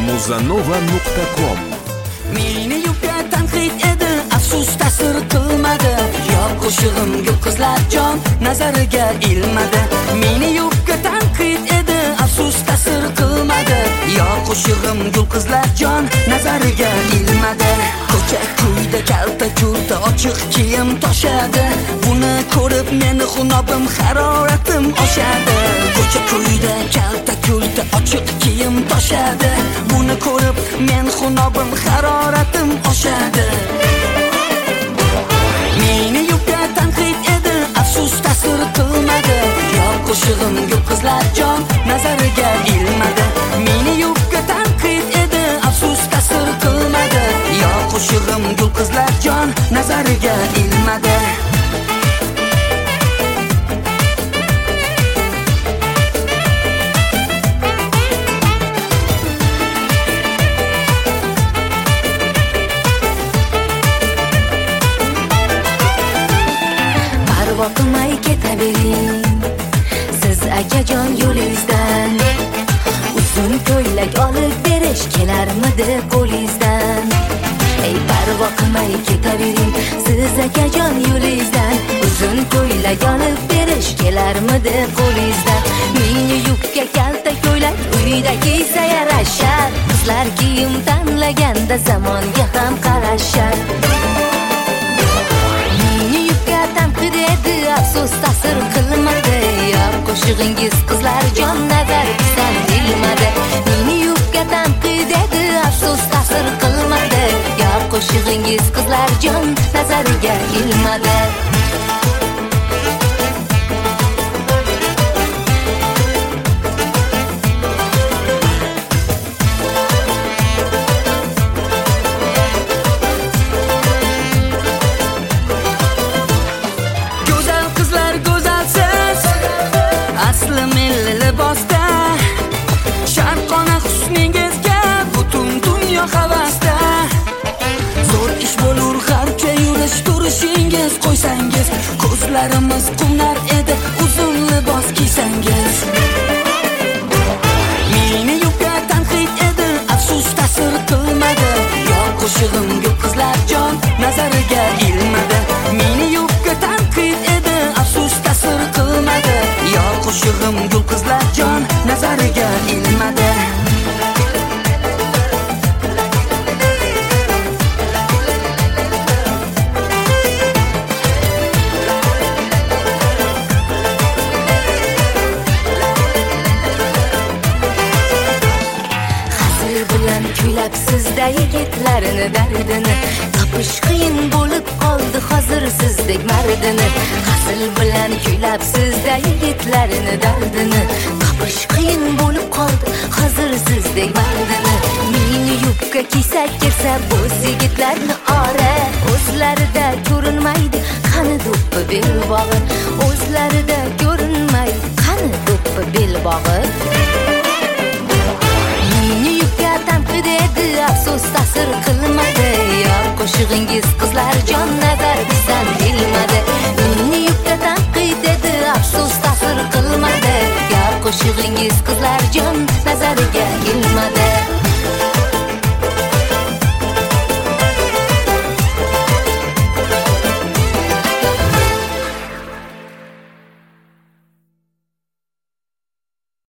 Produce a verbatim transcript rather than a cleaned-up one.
muzanova nuqta com. Meni yupga tanqid edi, afsus ta'sir qilmadi. Yo qo'shig'im gul qizlar jon nazariga ilmadi. Meni yupga tanqid edi, afsus ta'sir qilmadi. Yo qo'shig'im gul qizlar jon nazariga ilmadi. Ko'cha ko'yda kalta ko'rda ochiq kiyim toshadi. Buni ko'rib meni xunobim haroratim oshadi. Ko'cha ko'yda kalta ko'rda ochiq kiyim toshadi. Buni ko'rib men xunobim haroratim oshadi. Meni yupga tanqid edi, afsus ta'sir qilmadi. Yo qo'shig'im gul qizlar jon nazariga ilmadi. Meni yupga tanqid edi, afsus ta'sir qilmadi. Yo qo'shig'im gul qizlar jon nazariga ilmadi. Vaqtmay ketavering siz akajon yo'lingizdan. Uzun ko'ylak olib berish kelarmidi qo'lingizdan? Ey parvo qilmay ketavering siz akajon yo'lingizdan. Uzun ko'ylak olib berish kelarmidi qo'lingizdan? Meni yupga kalta ko'ylak uyda kiysa yarashar. Qizlar kiyim tanlaganda zamonga ham qarashar. Tanqid edi, afsus ta'sir qilmadi. Yo qo'shig'ingiz qizlar jon nazar bizdan ilmadi. Meni yupga tanqid edi, afsus ta'sir qilmadi. Yo qo'shig'ingiz qizlar jon nazariga ilmadi. Asli milli libosda sharqona husningizga butun dunyo havasda. Zo'r ish bo'lur g'arbcha yurish turishingiz. Qo'ysangiz ko'zlarimiz qumlar edi, uzun libos kiysangiz. Meni yupga tanqid edi, afsus ta'sir qilmadi. Yo qo'shig'im gul qizlar jon nazariga ilmadi. Meni yupga tanqid edi, afsus ta'sir qilmadi. Yo qo'shig'im gul qizlar jon nazariga ilmadi. Hazil bilan kuylab sizda yigitlarini dardini. Topish qiyin bo'lib qoldi hozir sizdek mardini. Hazil bilan kuylab sizda yigitlarini dardini. Topish qiyin bo'lib qoldi hozir sizdek mardini. Meni yupga kiysa kirsa bo'z yigitlarni ora. O'zlarida ko'rinmaydi qani do'ppi belbog'i. O'zlarida ko'rinmaydi qani do'ppi belbog'i. Meni yupga tanqid edi, afsus ta'sir qilmadi. Yo qo'shig'ingiz qizlar jon nazar bizdan ilmadi. Meni yupga tanqid edi, afsus ta'sir qilmadi. Yo qo'shig'ingiz qizlar jon